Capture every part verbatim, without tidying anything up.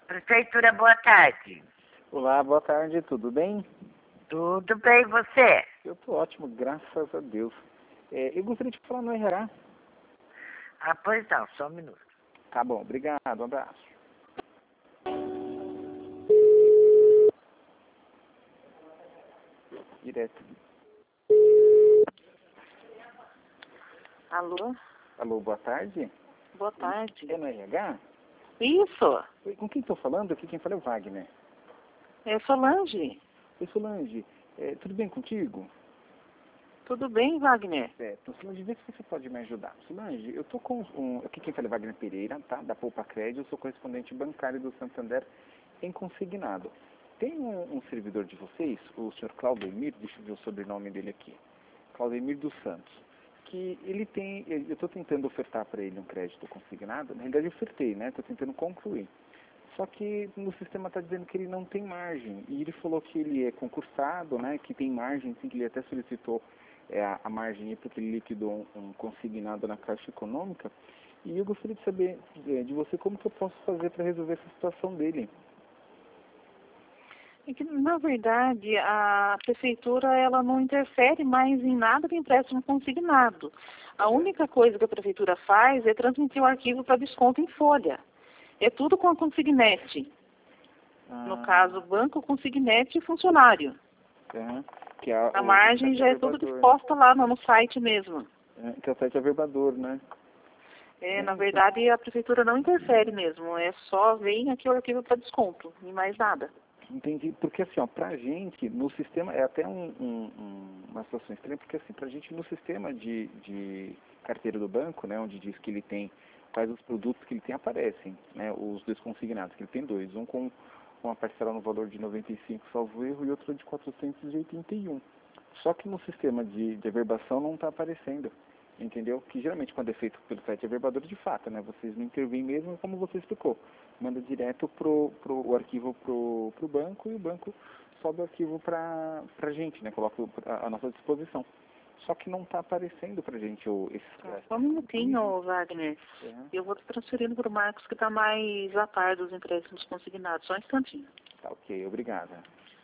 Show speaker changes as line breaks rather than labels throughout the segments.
Prefeitura, boa tarde.
Olá, boa tarde, tudo bem?
Tudo bem, e você?
Eu tô ótimo, graças a Deus. É, eu gostaria de falar no R H.
Ah, pois não, só um minuto.
Tá bom, obrigado, um abraço. Direto.
Alô?
Alô, boa tarde.
Boa tarde.
É no R H?
Isso,
Oi, com quem estou falando? Aqui quem fala é o Wagner.
é Solange.
Oi, Solange, é, tudo bem contigo?
Tudo bem, Wagner?
Certo. Solange, vê se você pode me ajudar. Solange, eu tô com um... Aqui quem fala é Wagner Pereira, tá? Da Poupa Crédito, eu sou correspondente bancário do Santander em consignado. Tem um, um servidor de vocês, o senhor Claudemir, deixa eu ver o sobrenome dele aqui. Claudemir dos Santos. Que ele tem... Eu estou tentando ofertar para ele um crédito consignado. Na realidade, eu ofertei, né? Estou tentando concluir. Só que no sistema está dizendo que ele não tem margem. E ele falou que ele é concursado, né? Que tem margem, sim, que ele até solicitou é, a, a margem porque ele liquidou um, um consignado na Caixa Econômica. E eu gostaria de saber é, de você como que eu posso fazer para resolver essa situação dele.
É que, na verdade, a prefeitura ela não interfere mais em nada do empréstimo consignado. A única coisa que a prefeitura faz é transmitir o arquivo para desconto em folha. É tudo com a consignete.
Ah,
No caso, banco, consignete e funcionário.
é, que é
A
o,
margem
o
já é tudo
averbador,
disposta lá no, no site mesmo.
né? É, que é o site averbador, né?
É,
É,
na
então,
verdade, a prefeitura não interfere mesmo. É só vem aqui o arquivo para desconto e mais nada.
entendi, porque assim, ó, pra gente, no sistema, é até um, um, um, uma situação estranha, porque assim, pra gente no sistema de, de carteira do banco, né, onde diz que ele tem, quais os produtos que ele tem, aparecem, né, os dois consignados, que ele tem dois, um com uma parcela no valor de noventa e cinco, salvo erro, e outro de quatrocentos e oitenta e um. Só que no sistema de, de averbação não está aparecendo, entendeu? Que geralmente quando é feito pelo site averbador, de fato, né, vocês não intervêm mesmo, como você explicou. Manda direto pro, pro, o arquivo pro, pro banco e o banco sobe o arquivo para a gente, né? Coloca a, a nossa disposição. Só que não está aparecendo para a gente o, esses
Tá,
créditos.
só um minutinho, Wagner.
É.
Eu vou te transferindo para o Marcos, que está mais a par dos empréstimos consignados. Só um instantinho.
Tá ok, obrigada.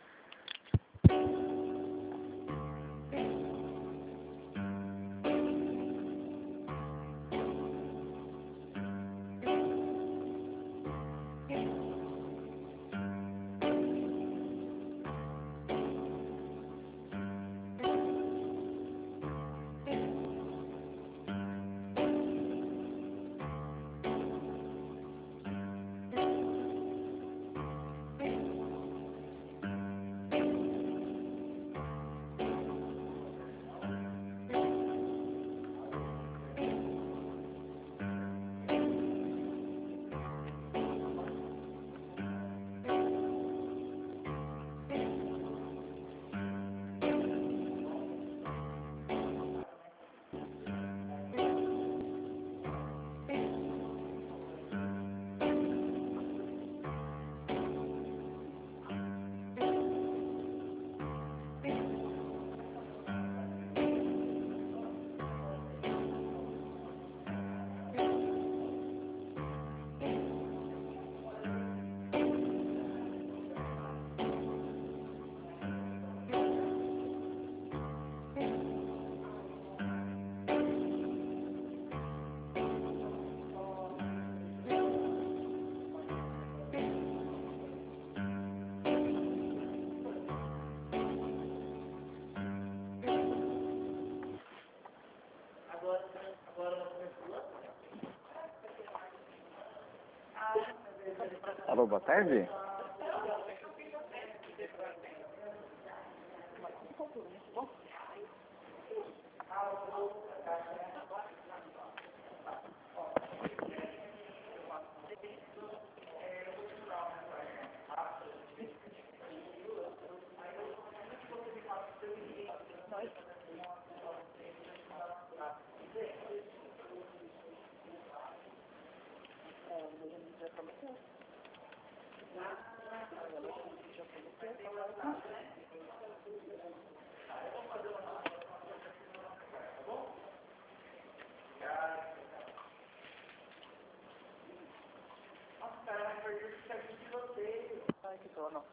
Alô, boa tarde?